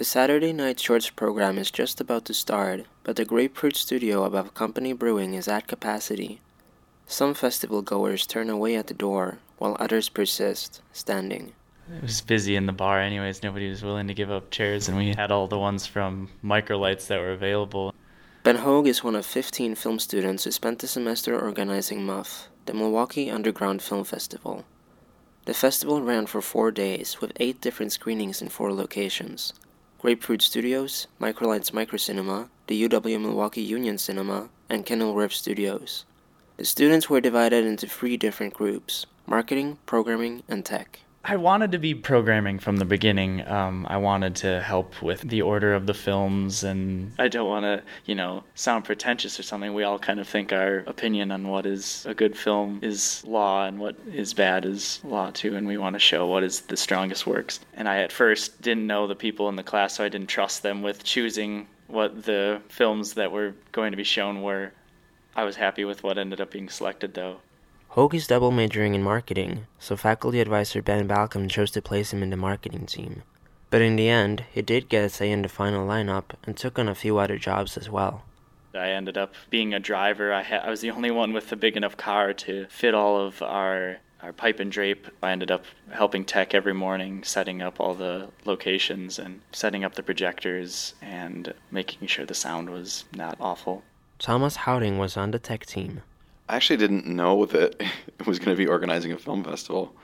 The Saturday Night Shorts program is just about to start, but the Grapefruit studio above Company Brewing is at capacity. Some festival goers turn away at the door, while others persist, standing. It was busy in the bar anyways. Nobody was willing to give up chairs, and we had all the ones from Microlights that were available. Ben Hogue is one of 15 film students who spent the semester organizing MUFF, the Milwaukee Underground Film Festival. The festival ran for 4 days, with 8 different screenings in 4 locations: Grapefruit Studios, Microlights Microcinema, the UW Milwaukee Union Cinema, and Kenilworth Studios. The students were divided into 3 different groups: marketing, programming, and tech. I wanted to be programming from the beginning. I wanted to help with the order of the films, and I don't want to, sound pretentious or something. We all kind of think our opinion on what is a good film is law and what is bad is law too, and we want to show what is the strongest works. And I at first didn't know the people in the class, so I didn't trust them with choosing what the films that were going to be shown were. I was happy with what ended up being selected, though. Hogue is double majoring in marketing, so faculty advisor Ben Balcom chose to place him in the marketing team. But in the end, he did get a say in the final lineup and took on a few other jobs as well. I ended up being a driver. I was the only one with a big enough car to fit all of our pipe and drape. I ended up helping tech every morning, setting up all the locations and setting up the projectors and making sure the sound was not awful. Thomas Houting was on the tech team. I actually didn't know that it was going to be organizing a film festival.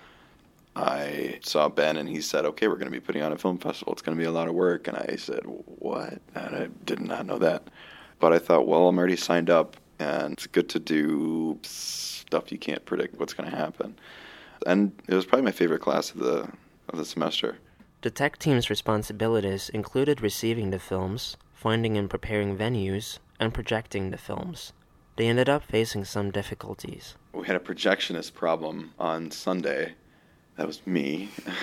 I saw Ben and he said, okay, we're going to be putting on a film festival. It's going to be a lot of work. And I said, what? And I did not know that. But I thought, well, I'm already signed up and it's good to do stuff you can't predict what's going to happen. And it was probably my favorite class of the semester. The tech team's responsibilities included receiving the films, finding and preparing venues, and projecting the films. They ended up facing some difficulties. We had a projectionist problem on Sunday. That was me.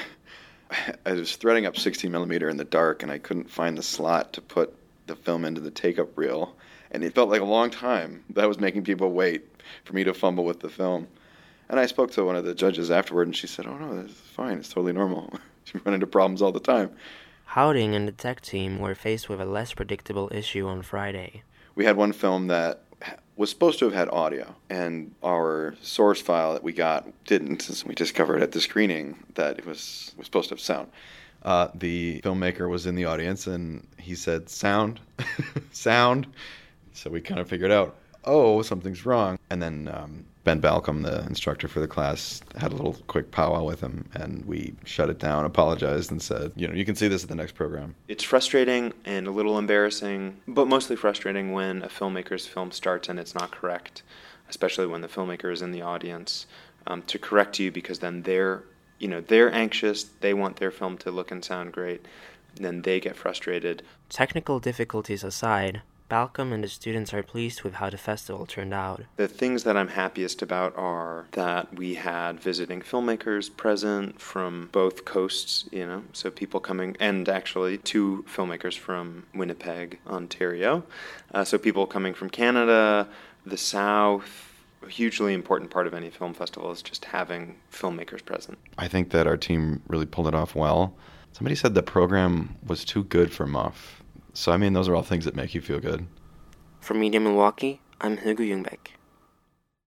I was threading up 60mm in the dark, and I couldn't find the slot to put the film into the take-up reel. And it felt like a long time. That was making people wait for me to fumble with the film. And I spoke to one of the judges afterward, and she said, oh, no, that's fine. It's totally normal. You run into problems all the time. Houting and the tech team were faced with a less predictable issue on Friday. We had one film that was supposed to have had audio, and our source file that we got didn't, since we discovered at the screening that it was supposed to have sound. The filmmaker was in the audience, and he said, sound, sound. So we kind of figured out, oh, something's wrong. And then Ben Balcom, the instructor for the class, had a little quick powwow with him, and we shut it down, apologized, and said, you can see this at the next program. It's frustrating and a little embarrassing, but mostly frustrating when a filmmaker's film starts and it's not correct, especially when the filmmaker is in the audience, to correct you, because then they're anxious, they want their film to look and sound great, and then they get frustrated. Technical difficulties aside, Balcom and the students are pleased with how the festival turned out. The things that I'm happiest about are that we had visiting filmmakers present from both coasts, so people coming, and actually 2 filmmakers from Winnipeg, Ontario. So people coming from Canada, the South. A hugely important part of any film festival is just having filmmakers present. I think that our team really pulled it off well. Somebody said the program was too good for MUFF. So, those are all things that make you feel good. From Media Milwaukee, I'm Hugo Jungbeck.